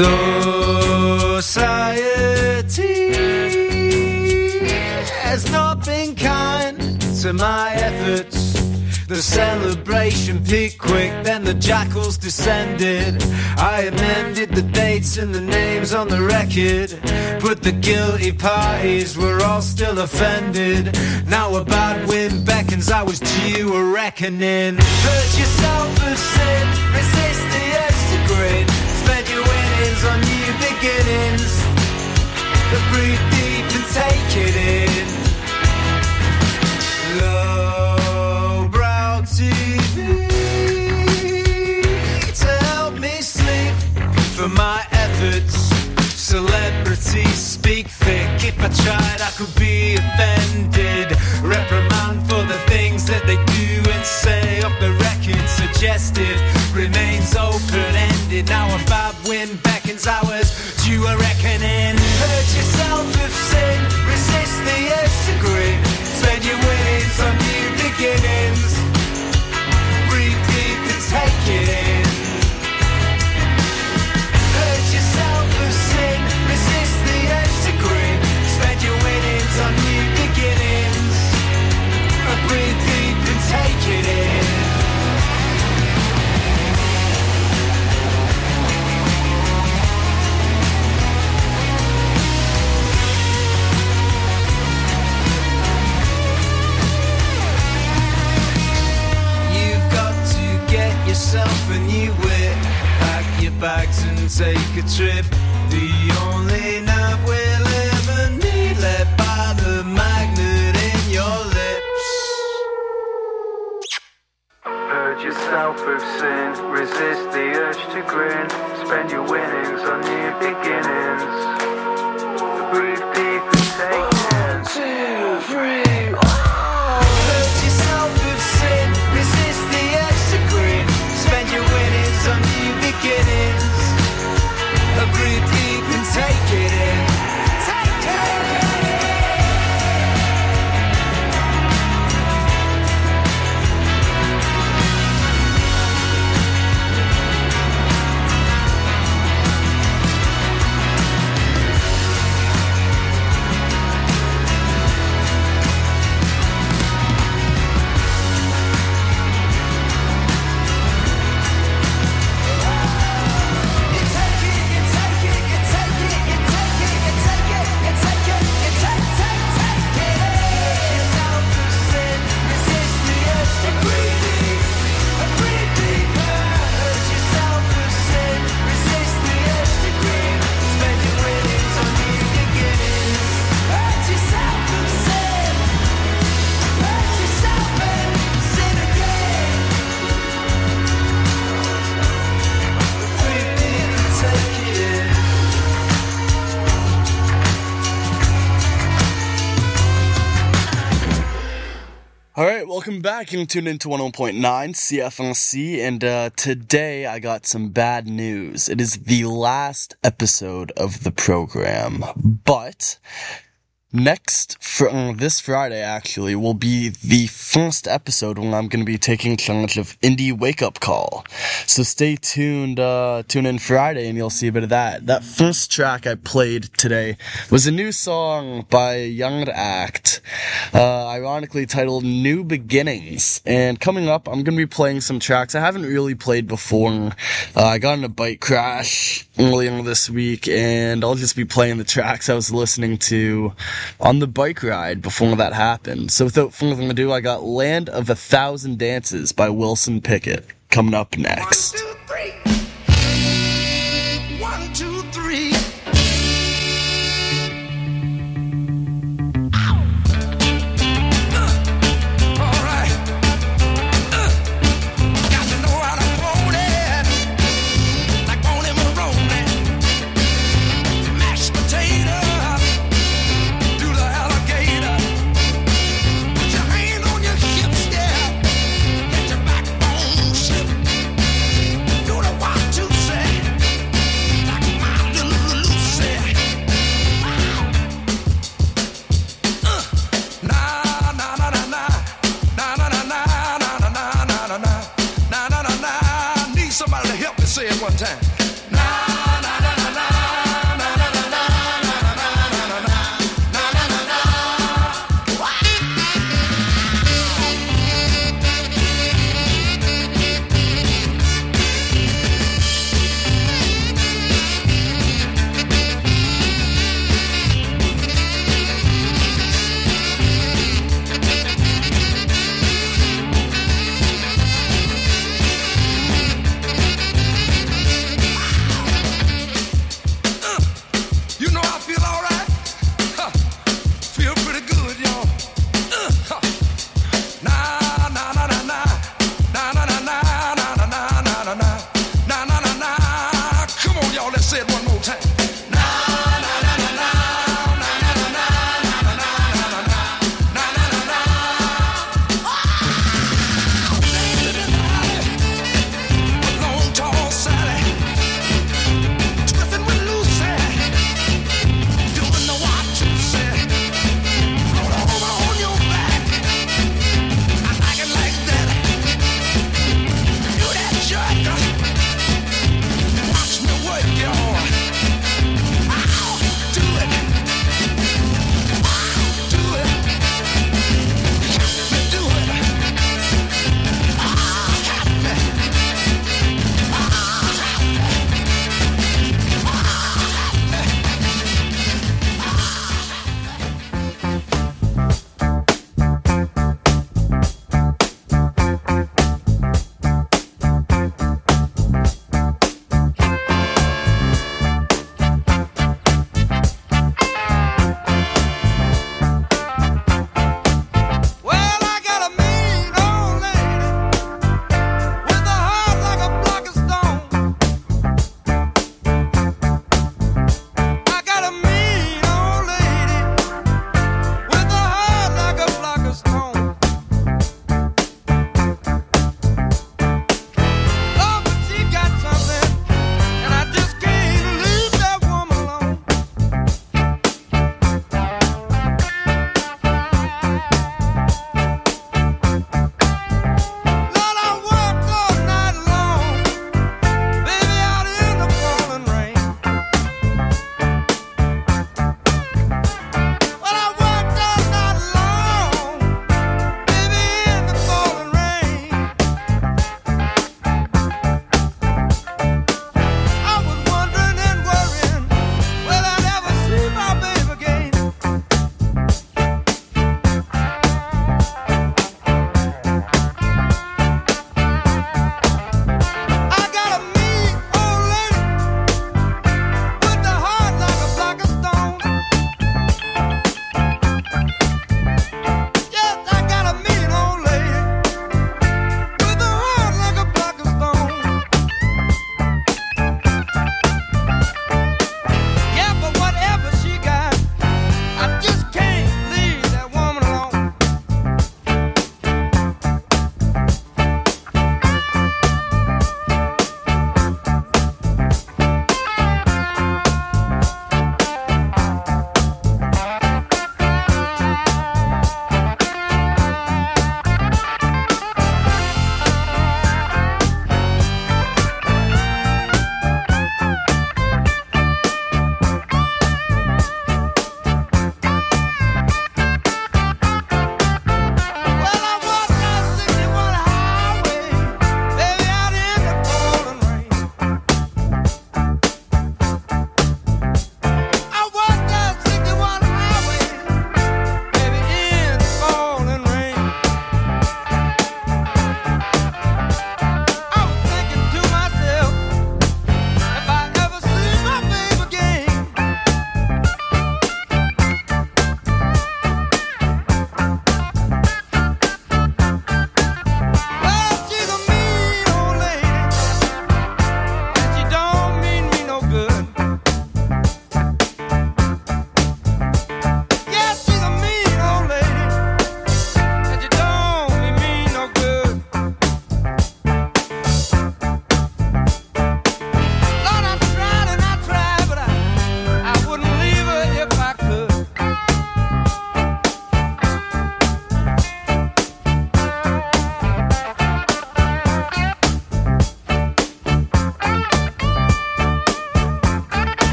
Society has not been kind to my efforts. The celebration peaked quick, then the jackals descended. I amended the dates and the names on the record, but the guilty parties were all still offended. Now a bad wind beckons, I was due a reckoning. Purge yourself of sin, resist the urge to grin. Spend your winnings on new beginnings. Breathe deep and take it in. Lowbrow TV to help me sleep for my efforts. Celebrities speak thick. If I tried, I could be offended. Reprimand for the things that they do and say off the record. Suggested remains open-ended. Now a bad wind beckons, I was due a reckoning. Purge yourself of sin, resist the urge to grin. Spend your winnings on new beginnings. Breathe deep and take it in. Purge yourself of sin, resist the urge to grin. Spend your winnings on new beginnings. Breathe deep and take it in. Yourself a new whip, pack your bags and take a trip. The only nerve we'll ever need, led by the magnet in your lips. Purge yourself of sin, resist the urge to grin. Spend your winnings on new beginnings. Breathe deep and take it. 1, 2, 3. Purge yourself of sin, resist the urge to grin. Spend your winnings on new beginnings. Breathe deep and take it in. Take it in. Alright, welcome back. You tuned into 101.9 CFNC, and today I got some bad news. It is the last episode of the program, but this Friday, actually, will be the first episode when I'm going to be taking charge of Indie Wake Up Call. So stay tuned, tune in Friday and you'll see a bit of that. That first track I played today was a new song by Young Act, ironically titled New Beginnings. And coming up, I'm going to be playing some tracks I haven't really played before. I got in a bike crash earlier this week, and I'll just be playing the tracks I was listening to on the bike ride before that happened. So without further ado, I got Land of 1,000 Dances by Wilson Pickett coming up next. 1, 2, 3. 1, 2, 3. Do the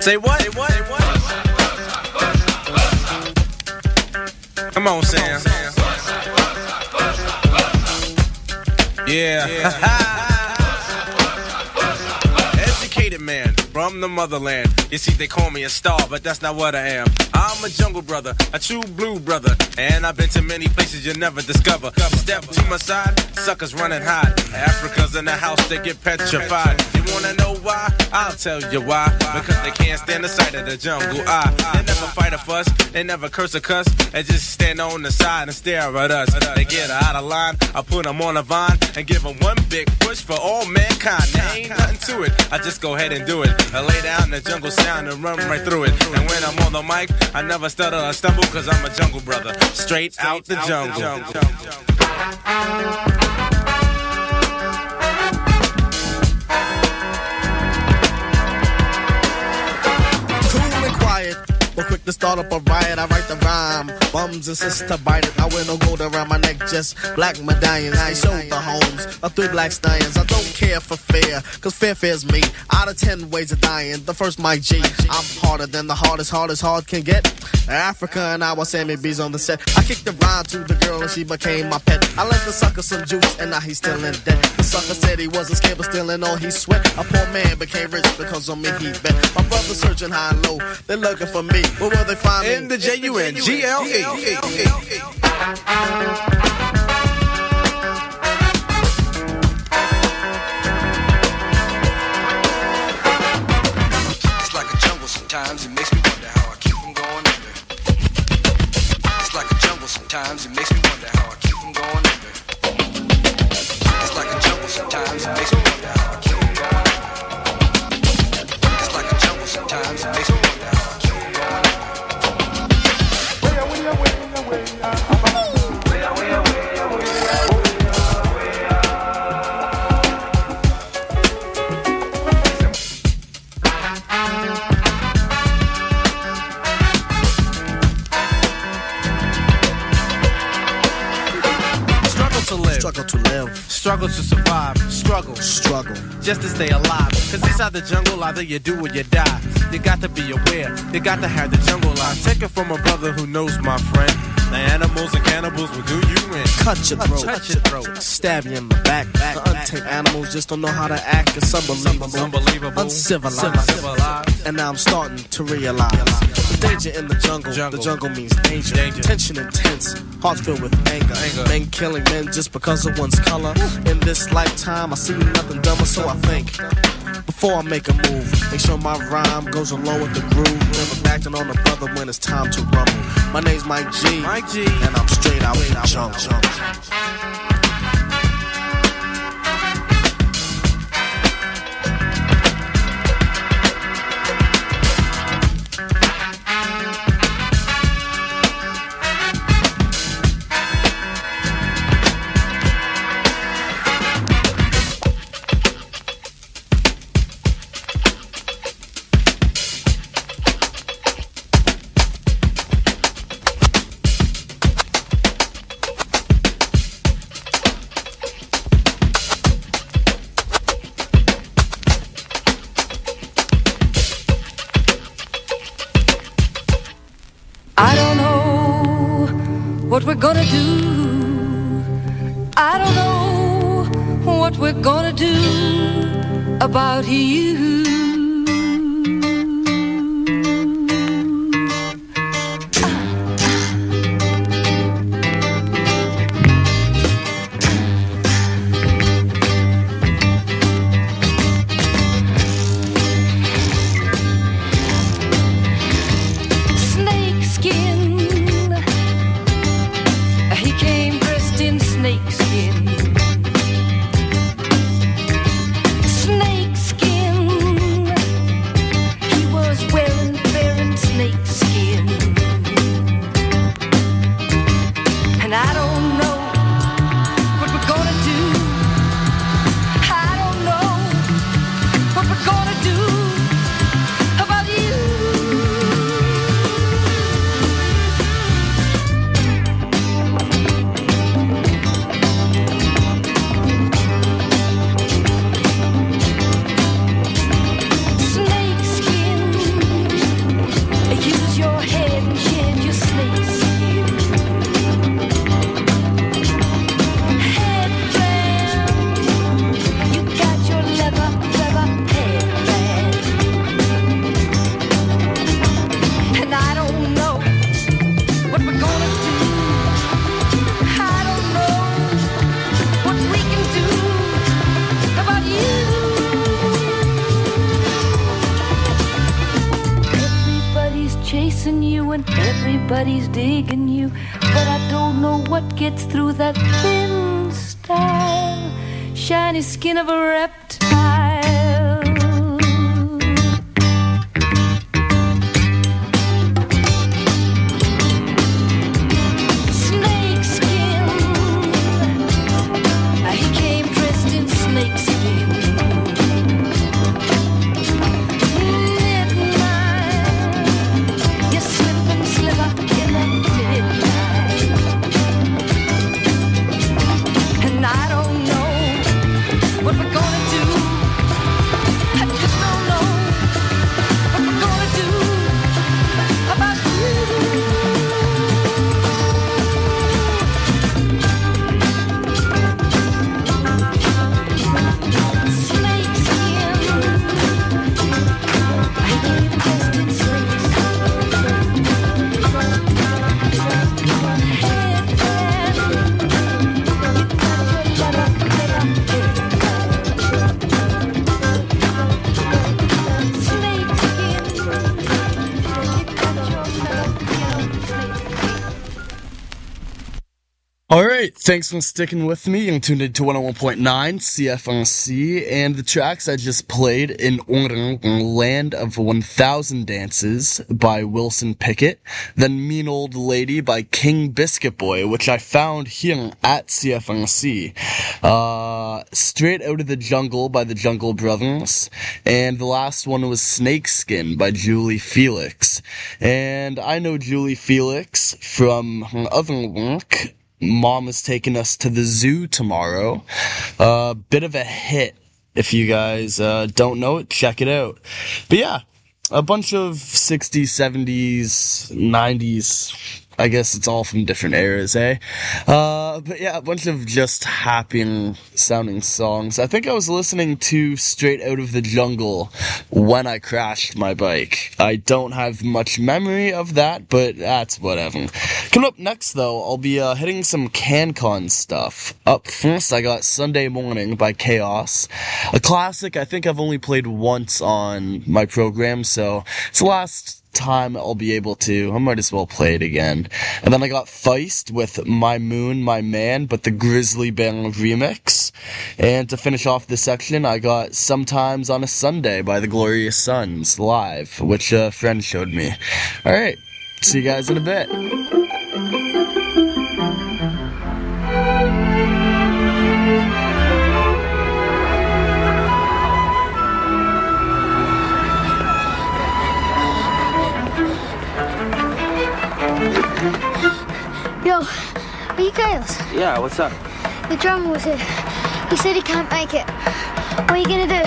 Say what? Say what? Come on, Sam. Yeah. Educated man from the motherland. You see, they call me a star, but that's not what I am. I'm a jungle brother, a true blue brother, and I've been to many places you'll never discover. Step to my side, suckers running hot. Africa's in the house, they get petrified. You wanna know why? I'll tell you why. Because they can't stand the sight of the jungle. They never fight a fuss, they never curse or cuss. They just stand on the side and stare at us. They get out of line, I put them on a vine and give them one big push for all mankind. There ain't nothing to it, I just go ahead and do it. I lay down the jungle sound and run right through it. And when I'm on the mic, I never stutter or stumble, cause I'm a jungle brother, straight out the jungle. Cool and quiet, but quick to start up a riot. I write the rhyme, bums insist to bite it. I wear no gold around my neck, just black medallions. I showed the homes of 3 black stallions. I don't care for fear, cause fear fears me. Out of 10 ways of dying, the first Mike G. I'm harder than the hardest, hard can get. Africa and I was Sammy B's on the set. I kicked the rhyme to the girl and she became my pet. I left the sucker some juice and now he's still in debt. The sucker said he wasn't scared but still in all he sweat. A poor man became rich because on me he bet. My brother searching high and low, they're looking for me. Where will they find me? In the Jungle. Sometimes it makes me wonder how I keep from going under. It's like a jungle sometimes, it makes me wonder how I keep from going under. It's like a jungle sometimes, it makes me wonder how I keep from going under. It's like a jungle sometimes, it makes me wonder how I keep from going under. Struggle to live, struggle to survive, struggle just to stay alive. Cause inside the jungle, either you do or you die. You got to be aware, you got to have the jungle life. Take it from a brother who knows, my friend. The animals and cannibals will do you in. Cut your throat, stab you in the back. The untamed animals just don't know how to act. It's unbelievable, uncivilized. And now I'm starting to realize the danger in the jungle. The jungle means danger. Tension intense, hearts filled with anger. Men killing men just because of one's color. In this lifetime, I see nothing dumber, so I think before I make a move, make sure my rhyme goes along with the groove. Never acting on a brother when it's time to rumble. My name's Mike G, and I'm straight out in the jungle. What we're gonna do, I don't know what we're gonna do about you. everybody's digging you, but I don't know what gets through that thin style, shiny skin of a reptile. Snake skin, he came dressed in snake skin. You slip and sliver in the midnight, and I don't know what we're gonna do. I just don't know what we're gonna do about you. Snake skin, I came dressed in snake Alright, thanks for sticking with me. You're tuned into 101.9 CFRC, and the tracks I just played in order were Land of 1000 Dances by Wilson Pickett, then Mean Old Lady by King Biscuit Boy, which I found here at CFRC, Straight Out of the Jungle by the Jungle Brothers, and the last one was Snakeskin by Julie Felix. And I know Julie Felix from her other work. Mom is taking us to the zoo tomorrow. Bit of a hit. If you guys don't know it, check it out. But yeah, a bunch of 60s, 70s, 90s. I guess it's all from different eras, eh? But yeah, a bunch of just happy sounding songs. I think I was listening to Straight Out of the Jungle when I crashed my bike. I don't have much memory of that, but that's whatever. Coming up next, though, I'll be hitting some CanCon stuff. Up first, I got Sunday Morning by Chaos. A classic I think I've only played once on my program, so it's the last time I'll be able to. I might as well play it again. And then I got Feist with My Moon, My Man, but the Grizzly Bear remix. And to finish off this section, I got Sometimes on a Sunday by the Glorious Sons live, which a friend showed me. Alright, see you guys in a bit. Yo, are you Gales? Yeah, what's up? The drummer was here. He said he can't make it. What are you gonna do?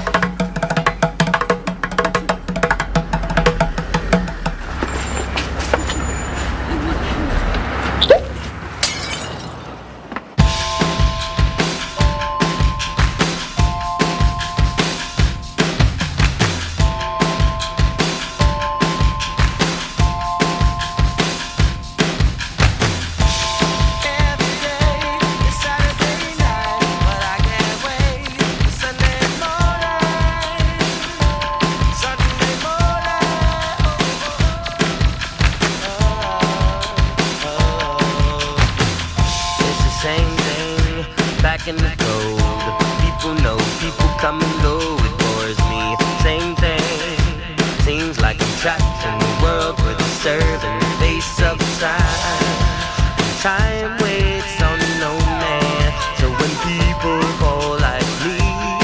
In the cold, people know, people come and go, it bores me. Same thing, seems like I'm trapped in the world where the serving face upside. Time waits on no man, so when people call like me,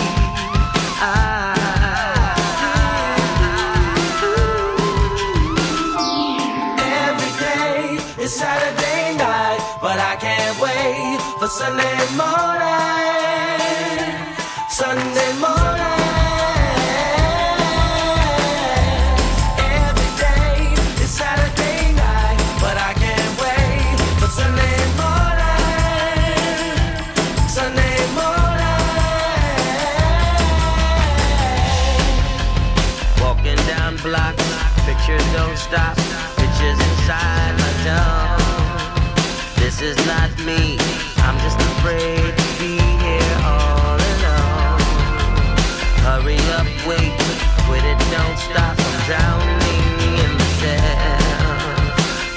every day is Saturday night, but I can't wait for Sunday morning. Sunday morning. Every day is Saturday night, but I can't wait for Sunday morning. Sunday morning. Walking down blocks, pictures don't stop, pictures inside my dome. This is not me, I'm just afraid to be here all alone. Hurry up, wait, quit it, don't stop, I'm drowning in the sound.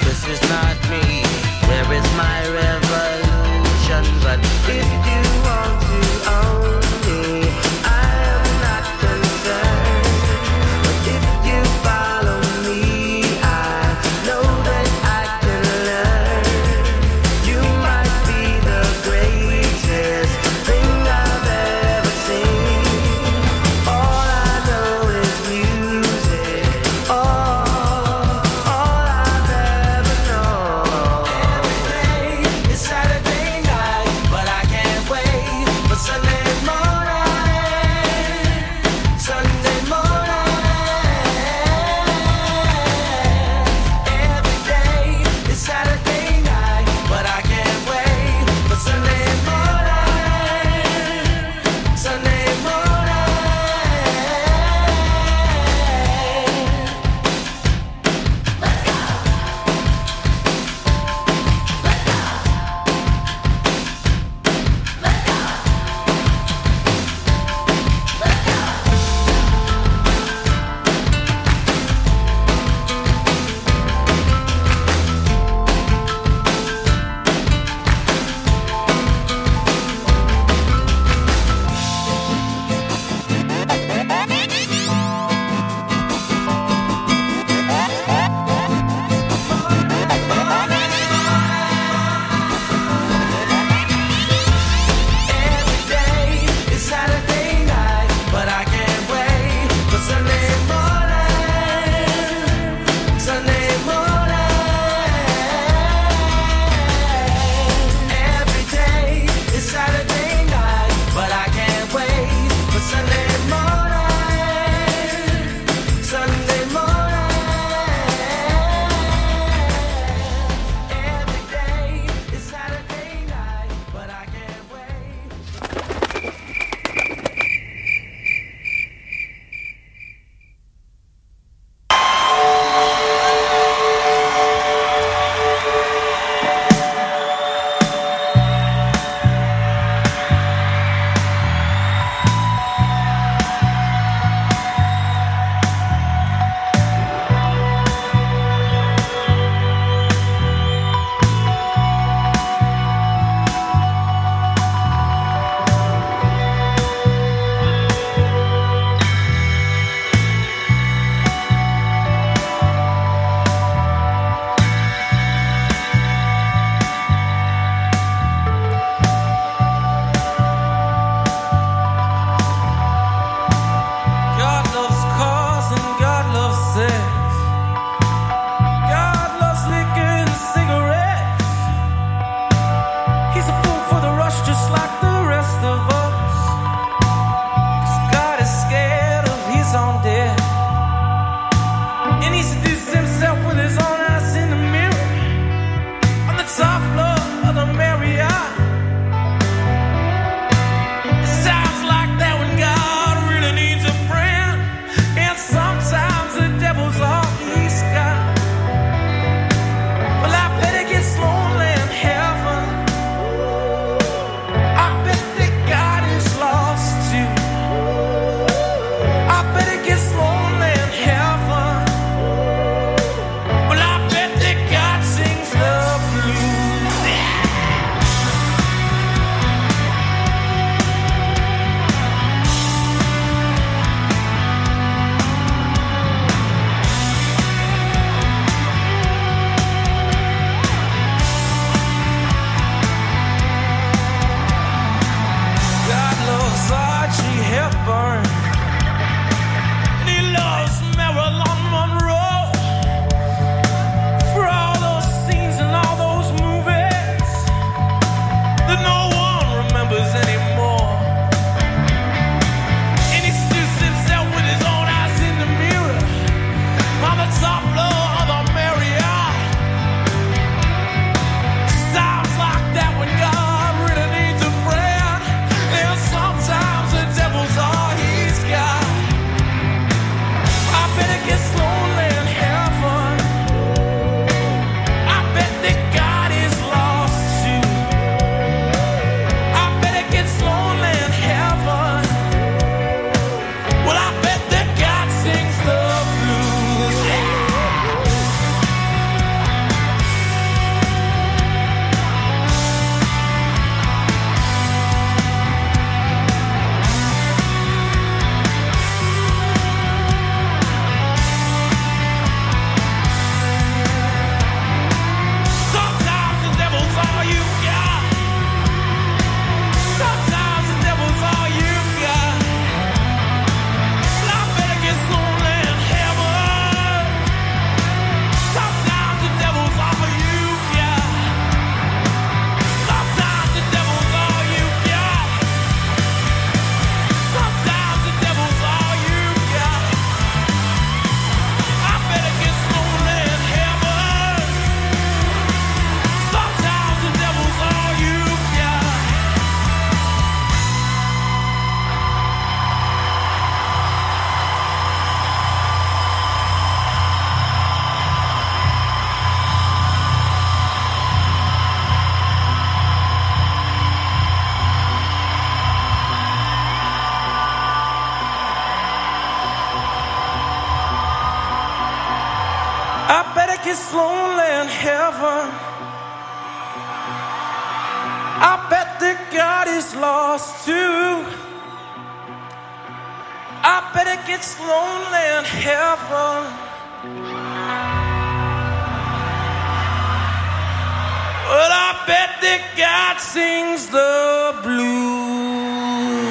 soft floor of the Marriott. It sounds like that when God really needs a friend. And sometimes the devil's all he's got. Well, I bet it gets lonely in heaven. I bet that God is lost too. I bet it gets lonely in heaven. Well, I bet that God sings the blues. God loves Audrey Hepburn, and he loves Marilyn Monroe. For all those scenes and all those movies that no one remembers anymore. And he sticks himself with his own eyes in the mirror on the top floor of the Marriott. Sounds like that when God really needs a friend. And sometimes the devil's all he's got. I bet it gets lonely in heaven. I bet that God is lost too. I bet it gets lonely in heaven. Well, I bet that God sings the blues. Sometimes the devil's all you got. Sometimes the devil's all you got. Well, I bet it gets lonely in heaven. Sometimes the devil's all you got. Sometimes the devil's all you got. Sometimes the devil's all you got. I bet it gets lonely in heaven. Sometimes the devil's all you got. I bet it gets lonely in heaven. I bet that God is lost too. I bet it gets lonely in heaven. But I bet that God sings the blues.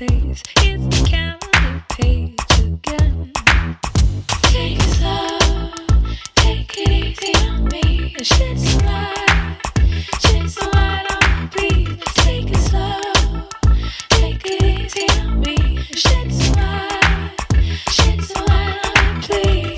days. It's the calendar page again. Take it slow, take it easy on me. Shed some light on me, please. Take it slow, take it easy on me. Shed some light on me, please.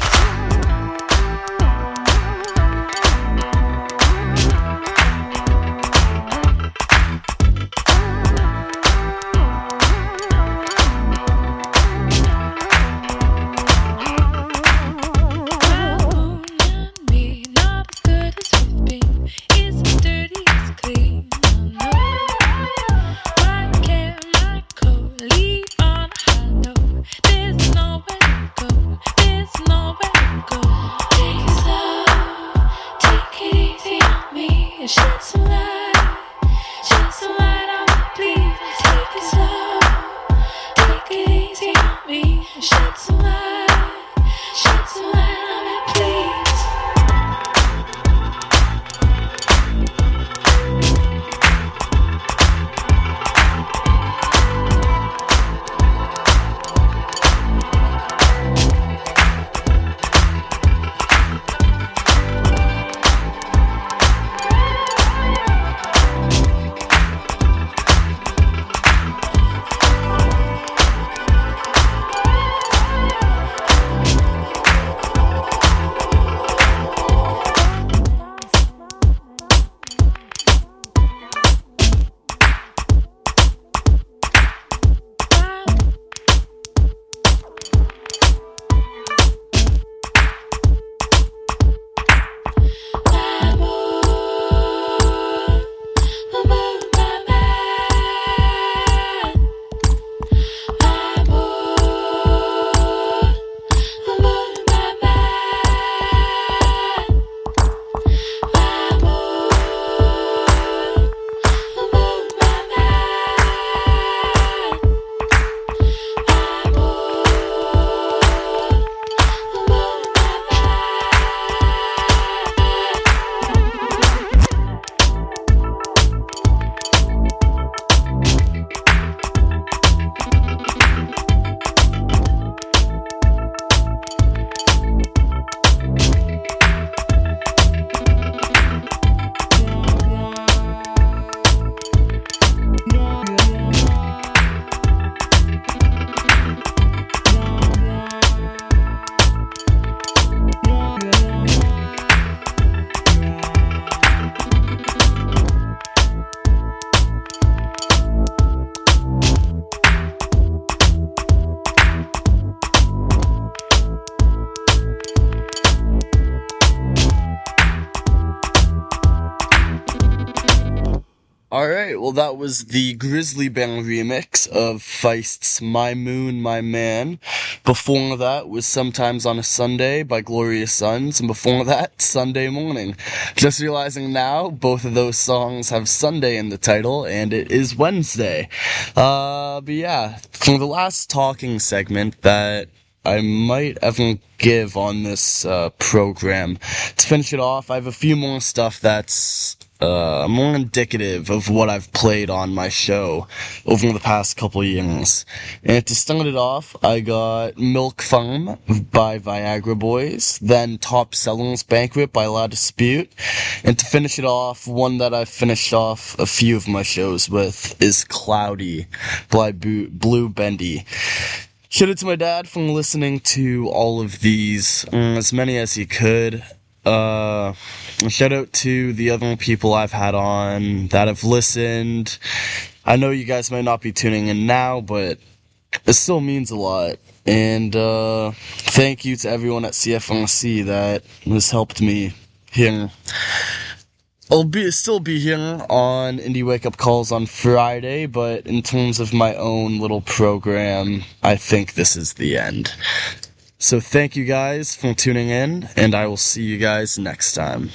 Alright, well that was the Grizzly Band remix of Feist's My Moon, My Man. Before that was Sometimes on a Sunday by Glorious Sons, and before that, Sunday Morning. Just realizing now, both of those songs have Sunday in the title, and it is Wednesday. But yeah, for the last talking segment that I might ever give on this program, to finish it off, I have a few more stuff that's more indicative of what I've played on my show over the past couple years. And to start it off, I got Milk Farm by Viagra Boys, then Top Sellers Banquet by La Dispute, and to finish it off, one that I've finished off a few of my shows with is Cloudy by Blue Bendy. Shout out to my dad for listening to all of these, as many as he could. Shout out to the other people I've had on that have listened. I know you guys might not be tuning in now, but it still means a lot. And thank you to everyone at CFRC that has helped me here. I'll still be here on Indie Wake Up Calls on Friday, but in terms of my own little program, I think this is the end. So thank you guys for tuning in, and I will see you guys next time.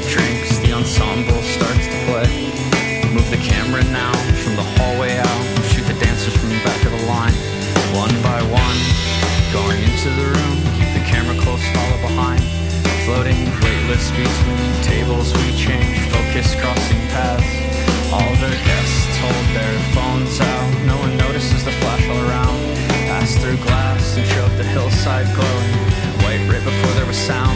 their drinks, the ensemble starts to play. Move the camera now from the hallway out. Shoot the dancers from the back of the line. One by one, going into the room. Keep the camera close, follow behind. Floating, weightless between tables we change. Focus, crossing paths. All their guests hold their phones out. No one notices the flash all around. Pass through glass and showed the hillside glowing. White right before there was sound.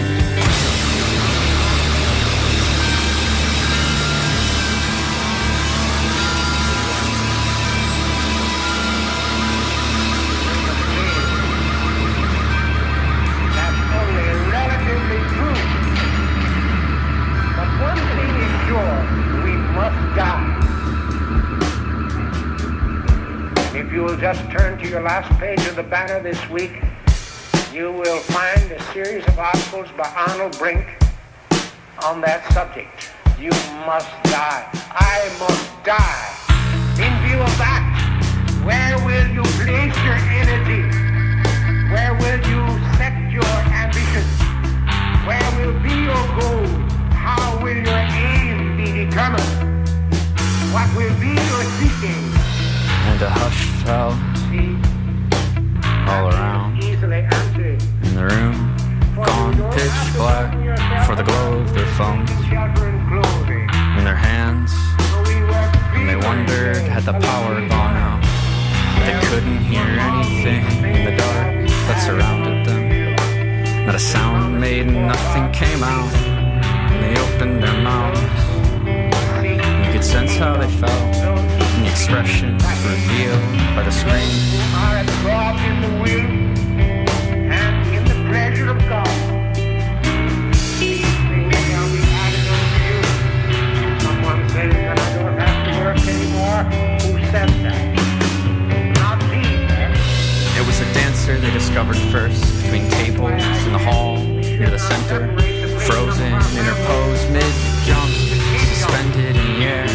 Just turn to your last page of the banner this week. You will find a series of articles by Arnold Brink on that subject. You must die. I must die. In view of that, where will you place your energy? Where will you set your ambition? Where will be your goal? How will your aim be determined? What will be your seeking? And a hush fell all around. In the room, gone pitch black for the glow of their phones in their hands. And they wondered, had the power gone out? They couldn't hear anything in the dark that surrounded them. Not a sound made, nothing came out. And they opened their mouths. You could sense how they felt. And the expressions revealed by the screen. Are absorbed in the will and in the pleasure of God. These things shall be added unto you. Someone says that I don't have to work anymore. Who says that? Not me, eh? It was a dancer they discovered first, between tables in the hall, near the center. Frozen, interposed, mid-jump, suspended in the air.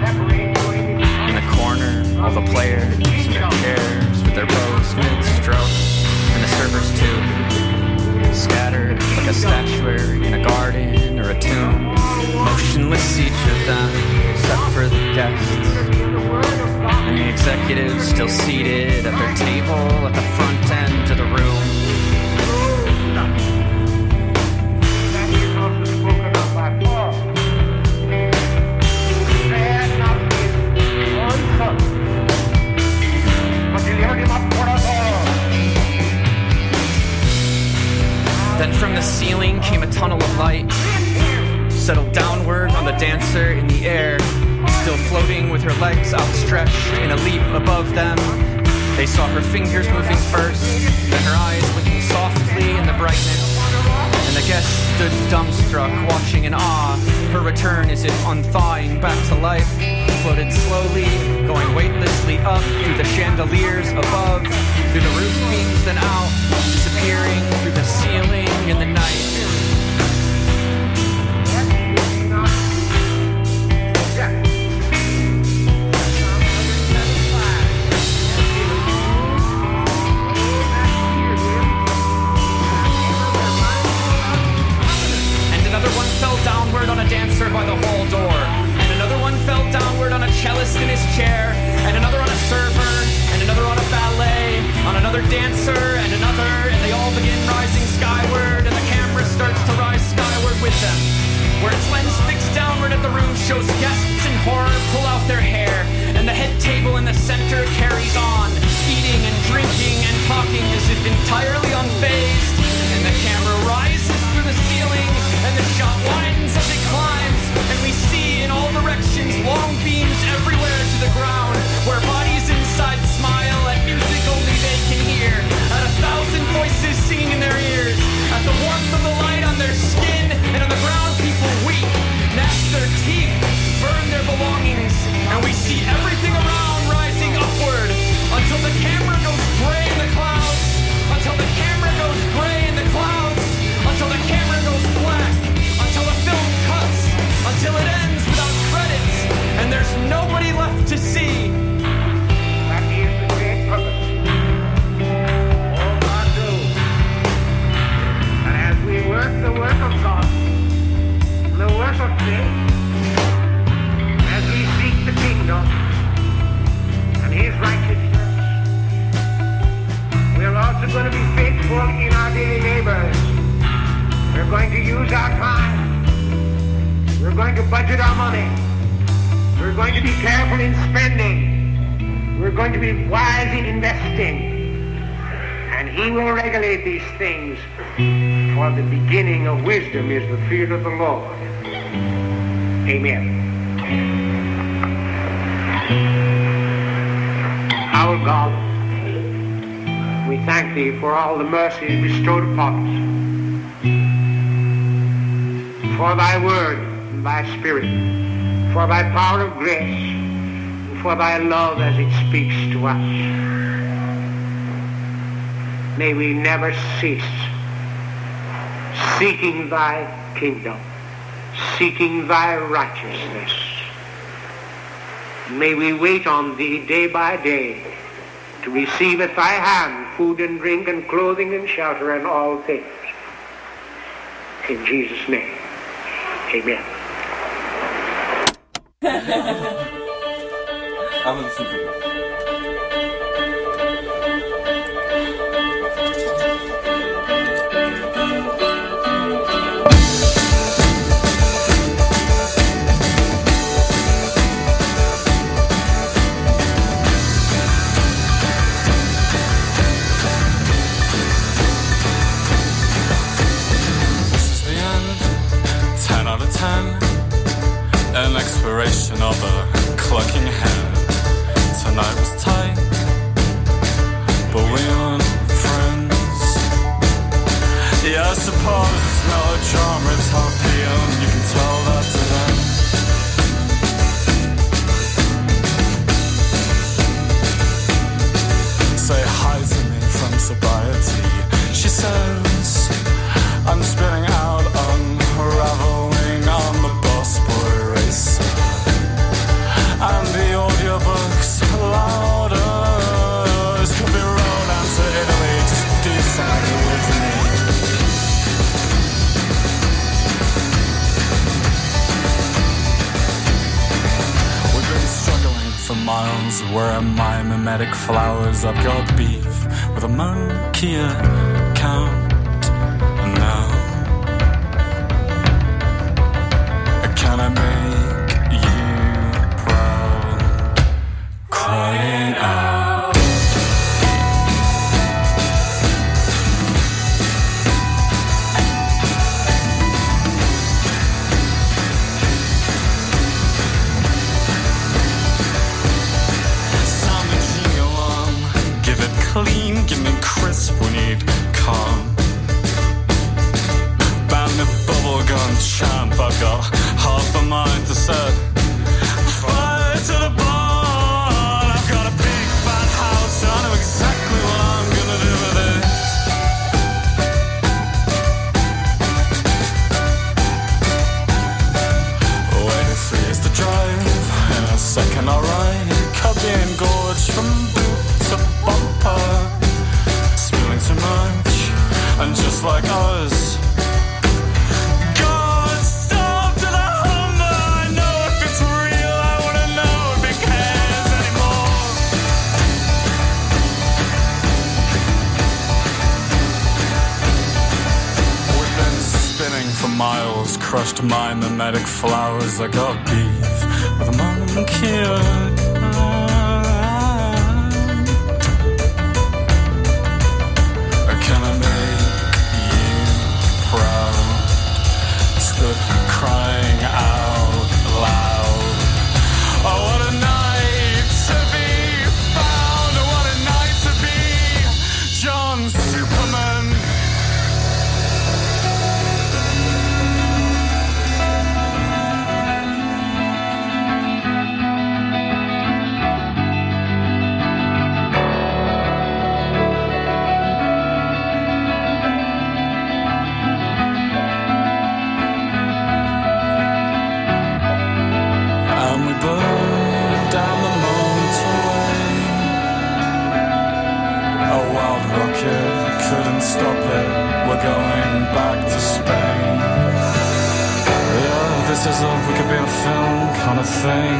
Corner, all the players in their chairs with their bows mid-stroke, and the servers too, scattered like a statuary in a garden or a tomb, motionless each of them, except for the guests, and the executives still seated at their table at the front end of the room. Then from the ceiling came a tunnel of light, settled downward on the dancer in the air, still floating with her legs outstretched in a leap above them. They saw her fingers moving first, then her eyes blinking softly in the brightness, and the guests stood dumbstruck, watching in awe her return as if unthawing back to life. Floated slowly, going weightlessly up through the chandeliers above, through the roof beams, then out, disappearing through the ceiling in the night. And another one fell downward on a dancer by the hall door. And another one fell downward on a cellist in his chair, and another on a server, and another on a valet, on another dancer, and another, and they all begin rising skyward, and the camera starts to rise skyward with them, where its lens fixed downward at the room shows guests in horror pull out their hair, and the head table in the center carries on, eating and drinking and talking as if entirely unfazed, and the camera rises through the ceiling, and the shot widens as it climbs, and we see in all directions long beams everywhere to the ground, where bodies inside smile at music only they can hear, at 1,000 voices singing in their ears, at the warmth of the light on their skin, and on the ground people weep, gnash their teeth, burn their belongings, and we see everything around rising upward, until the camera goes gray in the clouds, until the camera goes gray in the clouds, until the camera goes black, going to budget our money. We're going to be careful in spending. We're going to be wise in investing. And he will regulate these things. For the beginning of wisdom is the fear of the Lord. Amen. Our God, we thank thee for all the mercies bestowed upon us. For thy word and thy spirit, for thy power of grace, and for thy love as it speaks to us. May we never cease seeking thy kingdom, seeking thy righteousness. May we wait on thee day by day to receive at thy hand food and drink and clothing and shelter and all things. In Jesus' name, amen. I'm listening to this. An expiration of a clucking hand. Tonight was tight, but we aren't friends. Yeah, I suppose it's melodrama, it's happy, and you can tell that to them. Say hi to me from sobriety. She says I'm spinning out, unraveling on the busboy racer. And the audiobooks louder. This could be road down to Italy. Just do something with me. We've been struggling for miles. Where are my mimetic flowers? I've got beef with a monkey account. And now can I make you proud? Crying out. Sound the genie alarm. Give it clean, give me crisp, we need calm. Ban the bubblegum champ, I've got half a mind to set fire to the barn. I've got a big fat house, I know exactly what I'm gonna do with it. Waiting for years to drive, in a second I'll ride. Could be engorged from boot to bumper, spilling too much, and just like us, miles, crushed my mimetic flowers. I got beef with a monkey account. Can I make you proud? Stood crying out loud. Oh, what a night to be found. Oh, what a night to be John Superman. Stop it, we're going back to Spain. Yeah, this is a, we could be a film kind of thing.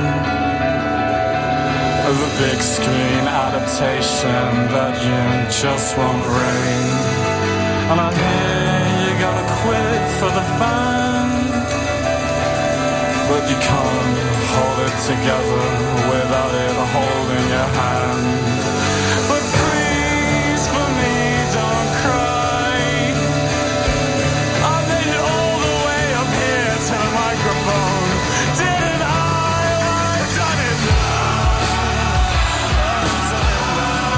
The big screen adaptation that you just won't ring. And I hear you're gonna quit for the band. but you can't hold it together without it holding your hand. But please, for me, don't cry. I made it all the way up here to the microphone. Didn't I? I've done it now. I've done it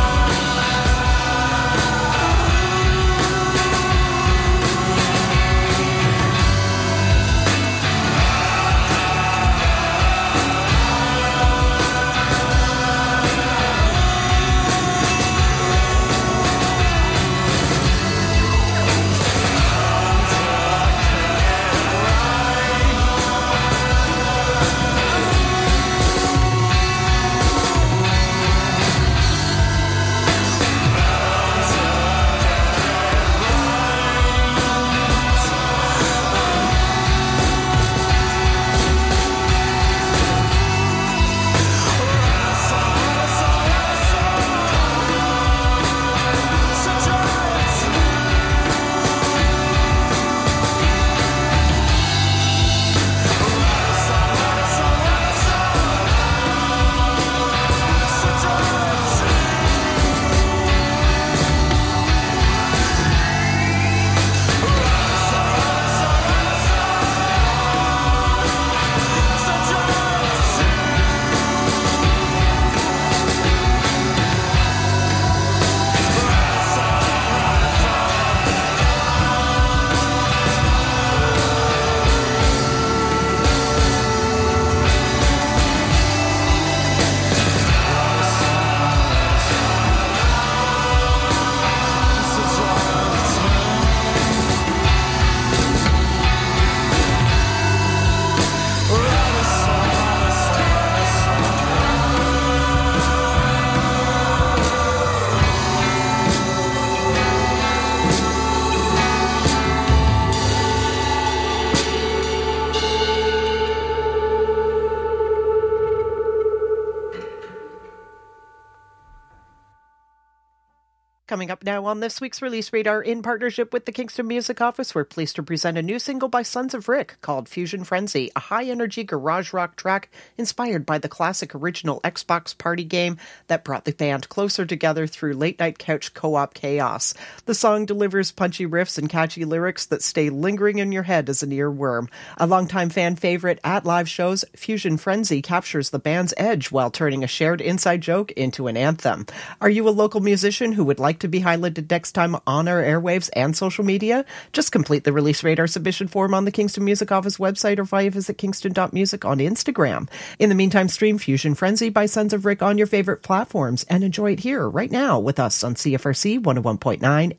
Coming up now on this week's Release Radar, in partnership with the Kingston Music Office, we're pleased to present a new single by Sons of Rick called Fusion Frenzy, a high-energy garage rock track inspired by the classic original Xbox party game that brought the band closer together through late-night couch co-op chaos. The song delivers punchy riffs and catchy lyrics that stay lingering in your head as an earworm. A longtime fan favorite at live shows, Fusion Frenzy captures the band's edge while turning a shared inside joke into an anthem. Are you a local musician who would like to be highlighted next time on our airwaves and social media? Just complete the Release Radar submission form on the Kingston Music Office website or via visit kingston.music on Instagram. In the meantime, stream Fusion Frenzy by Sons of Rick on your favorite platforms and enjoy it here right now with us on CFRC 101.9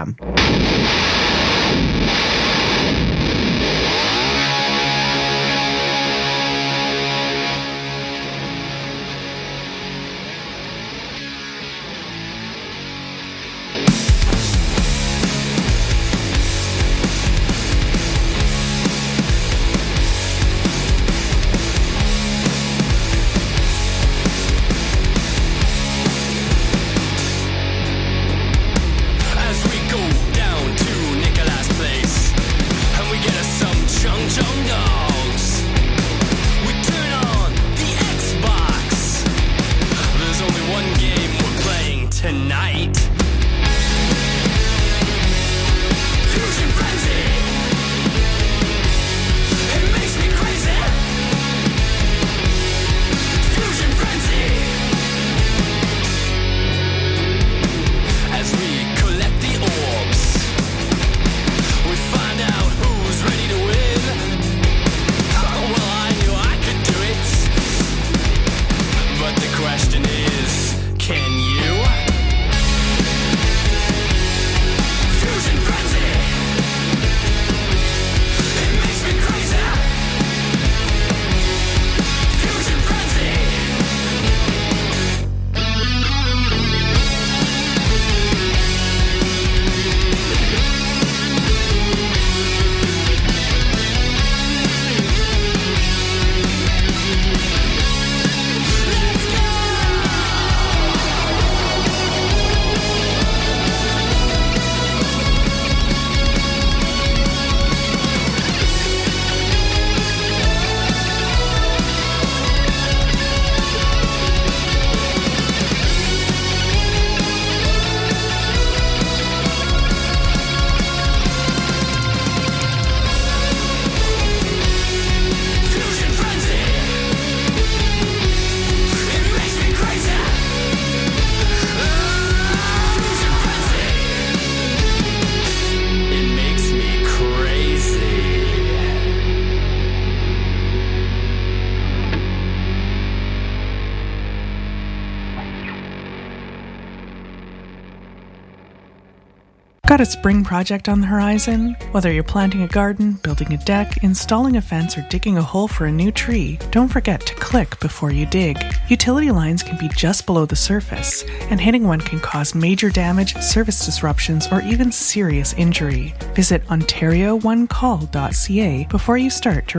FM. As we go down to Got a spring project on the horizon? Whether you're planting a garden, building a deck, installing a fence, or digging a hole for a new tree, don't forget to click before you dig. Utility lines can be just below the surface, and hitting one can cause major damage, service disruptions, or even serious injury. Visit OntarioOneCall.ca before you start to